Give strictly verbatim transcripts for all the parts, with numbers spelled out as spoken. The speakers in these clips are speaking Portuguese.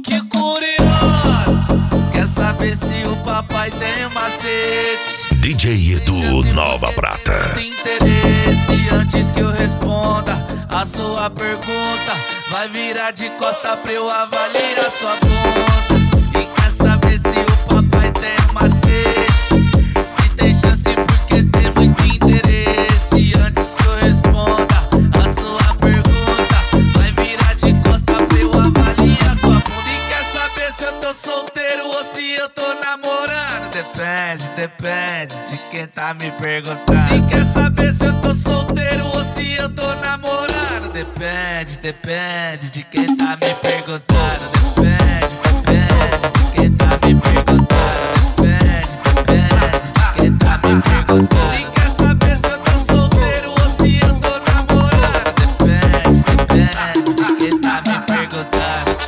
Que curioso, quer saber se o papai tem um macete? D J Edu Nova Prata. Tem interesse antes que eu responda a sua pergunta. Vai virar de costa pra eu avaliar sua conta. E quer saber se o papai tem um macete? Se tem chance porque tem muito interesse antes que eu responda a sua pergunta. Vai virar de costa pra eu avaliar sua bunda. E quer saber se eu tô solteiro ou se eu tô namorando? Depende, depende de quem tá me perguntando. E quer saber se eu tô solteiro ou se eu tô namorando? Depende, depende de quem tá me perguntando. Depende, depende de quem tá me perguntando. Depende, depende de quem tá me perguntando. E quer saber se eu tô solteiro ou se eu tô namorando? Depende, depende de quem tá me perguntando.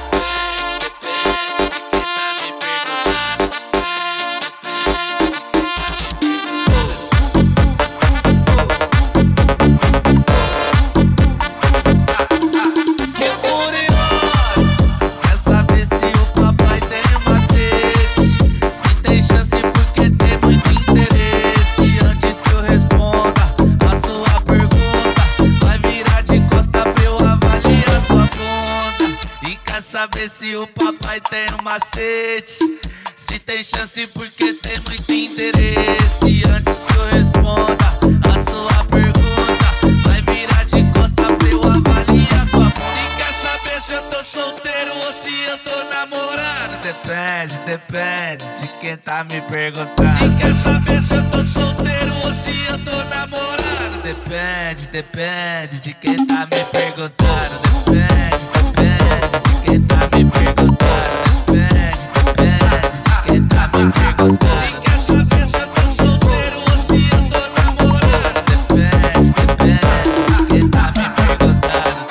Saber se o papai tem um macete? Se tem chance porque tem muito interesse antes que eu responda a sua pergunta. Vai virar de costa pra eu avaliar sua bunda. E quer saber se eu tô solteiro ou se eu tô namorando? Depende, depende de quem tá me perguntando. E quer saber se eu tô solteiro ou se eu tô namorando? Depende, depende de quem tá me perguntando. Depende, depende de quem tá me perguntando. Depende, depende de quem tá me perguntando. E quer saber se eu tô solteiro ou se eu tô namorando? Depende, depende de quem tá me perguntando.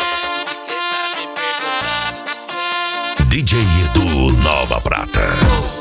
Depende de quem tá me perguntando. D J Edu Nova Prata.